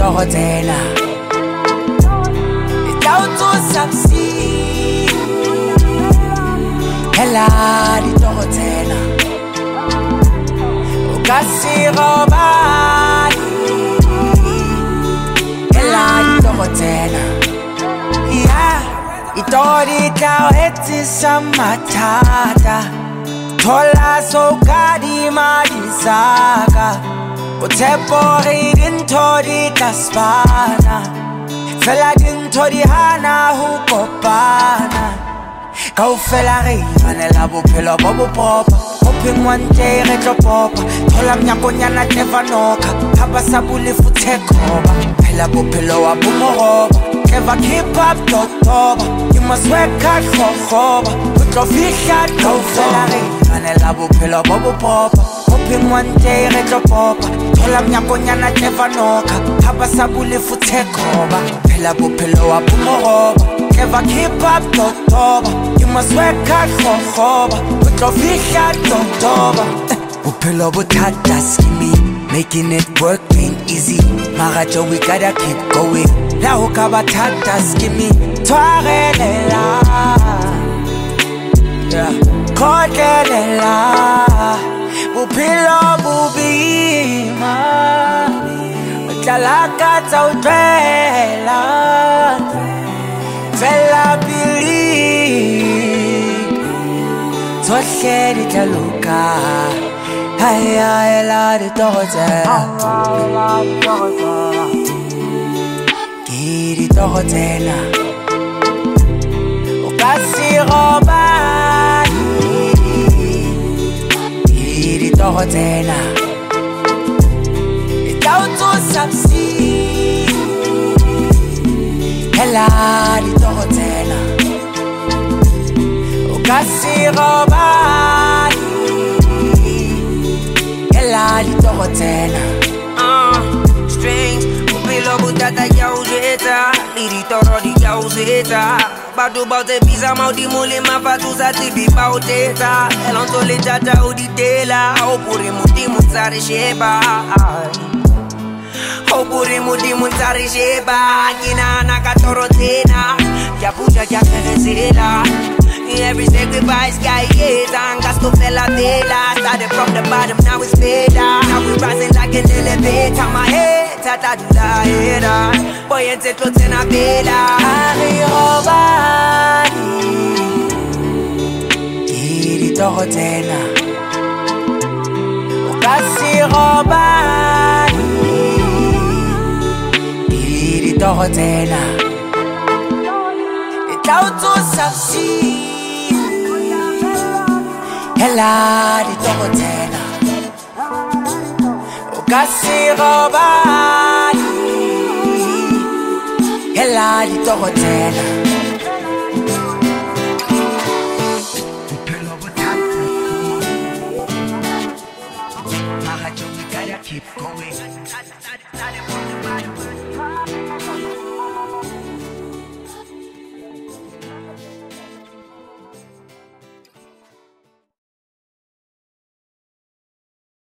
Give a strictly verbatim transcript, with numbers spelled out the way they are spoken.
ditokotela e tla o tsosa bosiu hela ditokotela o ka se robale hela ditokotela yeah itori tla o etsisa mathata thola so kadima disaka o tshepo re dintho di tla spana fela dintho di hana ho kopana kaofela re imanela bophelo bo bo proper hoping one day re tlo popa thola mnyakonyana never noka haba sa bolefu thekoba phela bophelo wa bomoroba never keep up totoba you must work hard for khoba o tlo fihla kaofela re imanela bophelo bo bo proper hoping one day re tlo popa thola mnyakonyana never noka haba sa bolefu thekoba phela bophelo wa bomoroba never keep up totoba you must work hard for khoba o tlo fihla totoba bophelo bo thata skimi making it work ain't easy marajo we gotta keep going la ho ka ba thata skimi twarelela yeah kodelela bophelo bobima utlala tsa utlwela fela believe tsohle di tla loka hai ai la ditokotela ke ditokotela o ka se robale ke ditokotela e tla o tsosa bosiu hela ditokotela o ka se robale hela ditokotela uh, strange bophelo bo thata ke o jwetsa le ditoro di ka o jwetsa batho ba tse bisa maudimo le mafatso sa tsebe ba o tetsa elonto le thata o di tela o pure modimo tsa re sheba o pure modimo tsa re sheba ke nana ka toro tsena ke a puja ke a kgeresela every sacrifice guy is and got to fell out there. Started from the bottom, now it's better. Now we rising like an elevator. My head, tata do la head. Boy, and take clothes in a bela. Ari robali, kiri tokotela. Okasi robali, kiri tokotela. Itauto sapsi. Hela ditokotela o ka se robale hela ditokotela bophelo bo thata marajo we gotta keep going